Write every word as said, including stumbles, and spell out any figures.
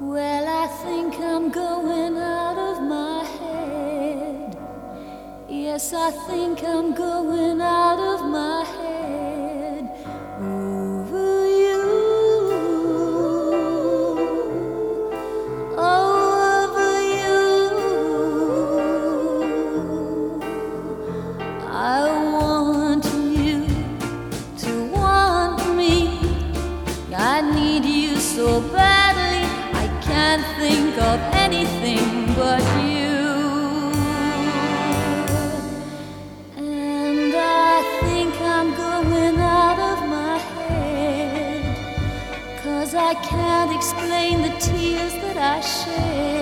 Well, I think I'm going out of my head. Yes, I think I'm going out of my head over you. Oh, over you. I want you to want me. I need you so badly. I can't think of anything but you. And I think I'm going out of my head, 'cause I can't explain the tears that I shed.